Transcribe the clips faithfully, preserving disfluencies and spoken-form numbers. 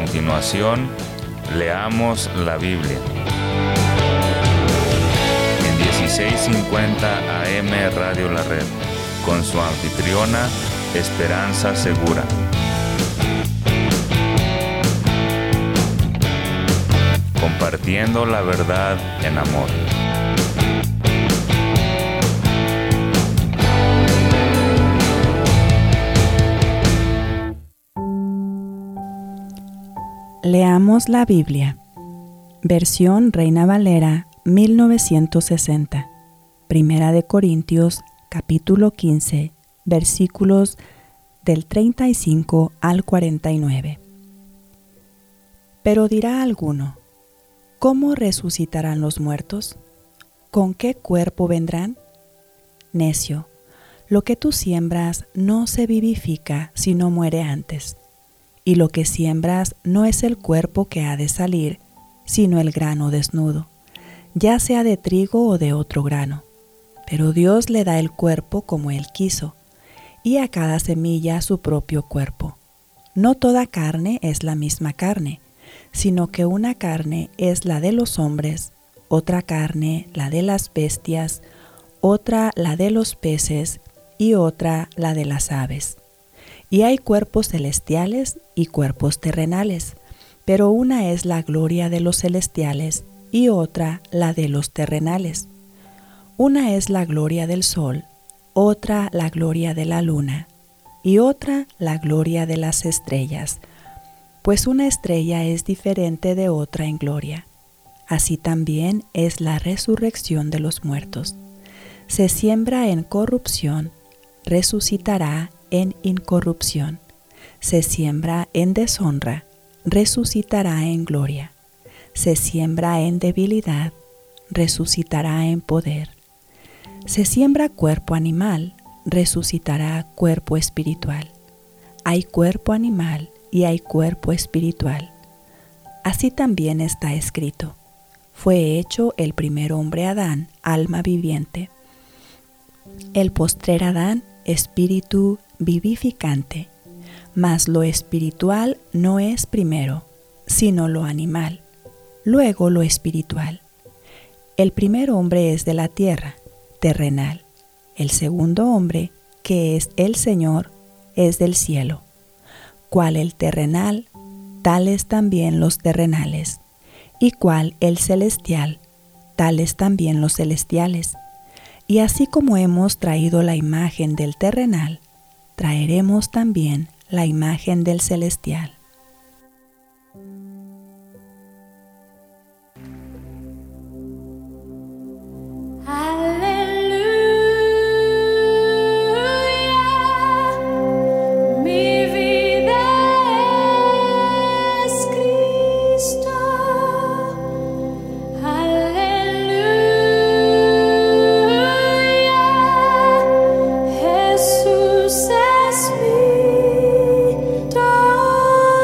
continuación, leamos la Biblia. En dieciséis cincuenta A M Radio La Red, con su anfitriona, Esperanza Segura. Compartiendo la verdad en amor. Leamos la Biblia. Versión Reina Valera mil novecientos sesenta. Primera de Corintios, capítulo quince, versículos del treinta y cinco al cuarenta y nueve. Pero dirá alguno: ¿cómo resucitarán los muertos? ¿Con qué cuerpo vendrán? Necio, lo que tú siembras no se vivifica si no muere antes. Y lo que siembras no es el cuerpo que ha de salir, sino el grano desnudo, ya sea de trigo o de otro grano. Pero Dios le da el cuerpo como Él quiso, y a cada semilla su propio cuerpo. No toda carne es la misma carne, sino que una carne es la de los hombres, otra carne la de las bestias, otra la de los peces y otra la de las aves. Y hay cuerpos celestiales y cuerpos terrenales, pero una es la gloria de los celestiales y otra la de los terrenales. Una es la gloria del sol, otra la gloria de la luna, y otra la gloria de las estrellas, pues una estrella es diferente de otra en gloria. Así también es la resurrección de los muertos. Se siembra en corrupción, resucitará en incorrupción. Se siembra en deshonra, resucitará en gloria. Se siembra en debilidad, resucitará en poder. Se siembra cuerpo animal, resucitará cuerpo espiritual. Hay cuerpo animal y hay cuerpo espiritual. Así también está escrito: fue hecho el primer hombre Adán, alma viviente. El postrer Adán, espíritu vivificante. Mas lo espiritual no es primero, sino lo animal, luego lo espiritual. El primer hombre es de la tierra, terrenal. El segundo hombre, que es el Señor, es del cielo. Cual el terrenal, tales también los terrenales. Y cual el celestial, tales también los celestiales. Y así como hemos traído la imagen del terrenal, traeremos también la imagen del celestial. Jesús es mi todo.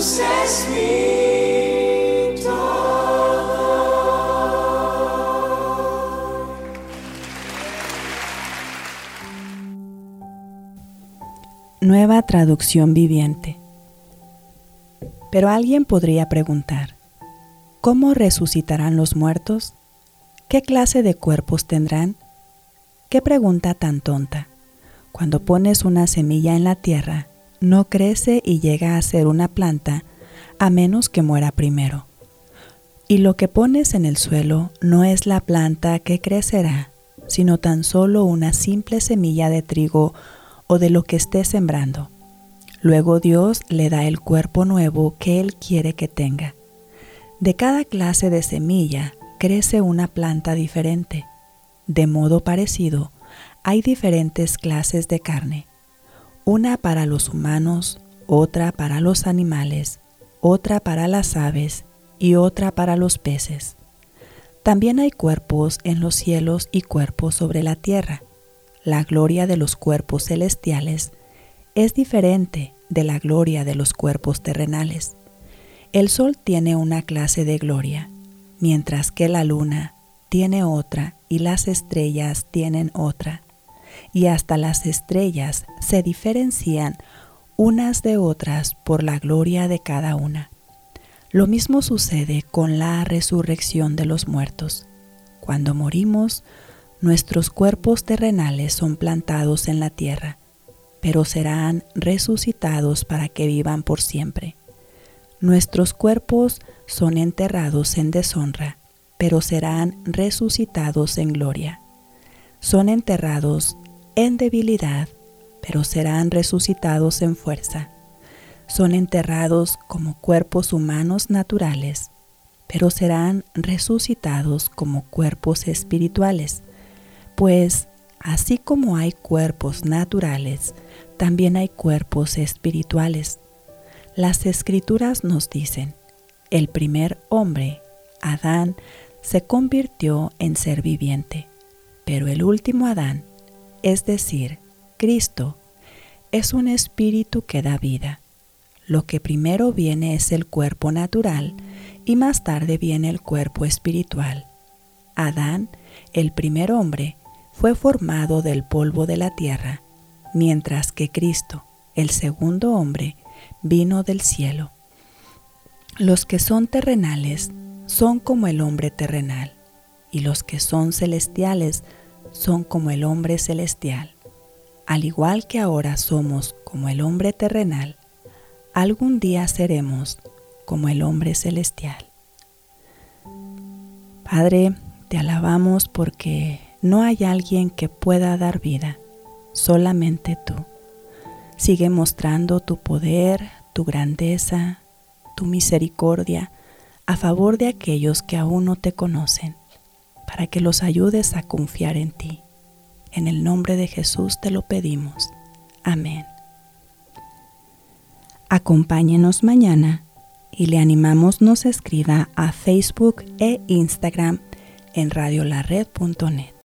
Jesús es mi todo. Nueva traducción viviente. Pero alguien podría preguntar, ¿cómo resucitarán los muertos? ¿Qué clase de cuerpos tendrán? ¿Qué pregunta tan tonta? Cuando pones una semilla en la tierra, no crece y llega a ser una planta a menos que muera primero. Y lo que pones en el suelo no es la planta que crecerá, sino tan solo una simple semilla de trigo o de lo que esté sembrando. Luego Dios le da el cuerpo nuevo que Él quiere que tenga. De cada clase de semilla crece una planta diferente. De modo parecido, hay diferentes clases de carne. Una para los humanos, otra para los animales, otra para las aves y otra para los peces. También hay cuerpos en los cielos y cuerpos sobre la tierra. La gloria de los cuerpos celestiales es diferente de la gloria de los cuerpos terrenales. El sol tiene una clase de gloria, mientras que la luna tiene otra y las estrellas tienen otra. Y hasta las estrellas se diferencian unas de otras por la gloria de cada una. Lo mismo sucede con la resurrección de los muertos. Cuando morimos, nuestros cuerpos terrenales son plantados en la tierra, pero serán resucitados para que vivan por siempre. Nuestros cuerpos son enterrados en deshonra, pero serán resucitados en gloria. Son enterrados en debilidad, pero serán resucitados en fuerza. Son enterrados como cuerpos humanos naturales, pero serán resucitados como cuerpos espirituales. Pues, así como hay cuerpos naturales, también hay cuerpos espirituales. Las Escrituras nos dicen, el primer hombre, Adán, se convirtió en ser viviente, pero el último Adán, es decir, Cristo, es un espíritu que da vida. Lo que primero viene es el cuerpo natural y más tarde viene el cuerpo espiritual. Adán, el primer hombre, fue formado del polvo de la tierra, mientras que Cristo, el segundo hombre, vino del cielo. Los que son terrenales son como el hombre terrenal, y los que son celestiales son como el hombre celestial. Al igual que ahora somos como el hombre terrenal, algún día seremos como el hombre celestial. Padre, te alabamos porque no hay alguien que pueda dar vida, solamente tú. Sigue mostrando tu poder, tu grandeza, tu misericordia a favor de aquellos que aún no te conocen, para que los ayudes a confiar en ti. En el nombre de Jesús te lo pedimos. Amén. Acompáñenos mañana y le animamos nos escriba a Facebook e Instagram en radiolared punto net.